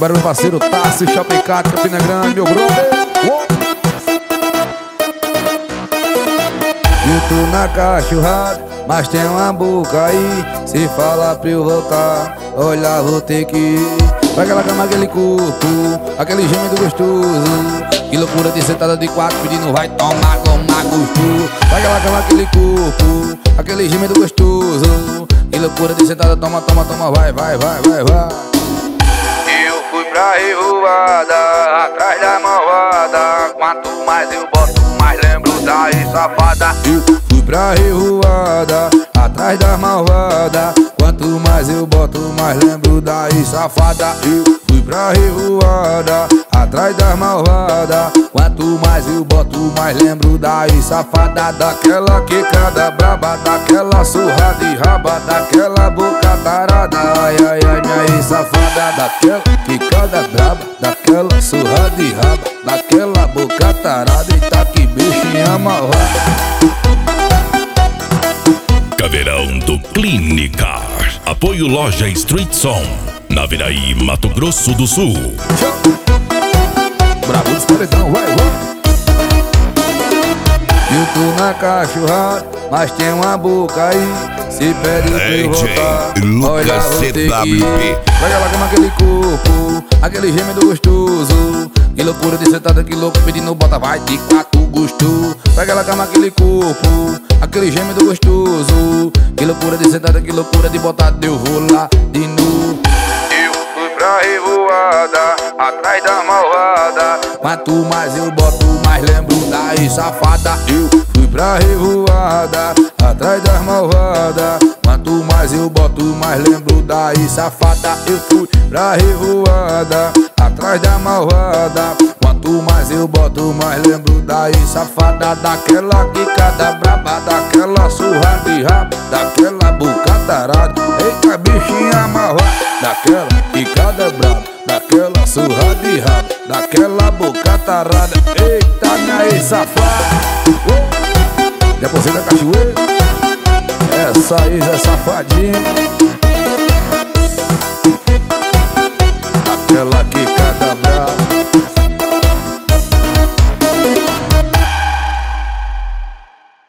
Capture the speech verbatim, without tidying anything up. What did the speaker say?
barulho, parceiro Tassi, Chapecat, Campina Grande, meu brother. Eu tô na cachorrada, mas tem uma boca aí. Se falar pra eu voltar, olha, vou ter que ir. Vai aquela cama, aquele corpo, aquele gêmeo gostoso. Que loucura de sentada de quatro pedindo vai tomar, tomar gostoso. Vai aquela cama, aquele corpo, aquele gêmeo gostoso. Que loucura de sentada, toma, toma, toma, vai, vai, vai, vai, vai. Eu fui pra revoada, atrás da malvada. Quanto mais eu boto, mais lembro da safada. Eu fui pra revoada, atrás da malvada. Quanto mais eu boto, mais lembro da safada. Eu fui pra revoada, atrás da malvada. Quanto mais eu boto, mais lembro da safada. Daquela quicada braba, daquela surra de raba, daquela boca tarada. Ai, ai, ai, minha safada. Daquela quicada braba, daquela surra de raba, daquela boca tarada. Eita, que bichinha malvada. Caveirão do Clínica. Apoio Loja Street Som, na Viraí, Mato Grosso do Sul. Bravo dos paredão, vai, vai. Eu tô na cachorrada, mas tem uma boca aí. Se pede pra eu voltar, olha, vou ter que ir. Vai aquela cama, aquele corpo, aquele gêmeo gostoso. Que loucura de sentada, que louco pedindo bota, vai de quatro gostoso. Vai aquela cama, aquele corpo, aquele gêmeo gostoso. Que loucura de sentada, que loucura de botar, eu vou lá de novo. Eu fui pra revoada, atrás da malvada. Quanto mais eu boto, mais lembro da safada. Eu fui pra revoada, atrás das malvada. Quanto mais eu boto, mais lembro da safada. Eu fui pra revoada, atrás da malvada. Quanto mais eu boto, mais lembro da safada. Daquela quicada braba, daquela surra de rabo, daquela boca tarada. Eita, bichinha malvada. Daquela quicada braba, daquela surra de rabo, daquela boca tarada. Eita, minha safada. Depois da cachoeira, essa aí é safadinha.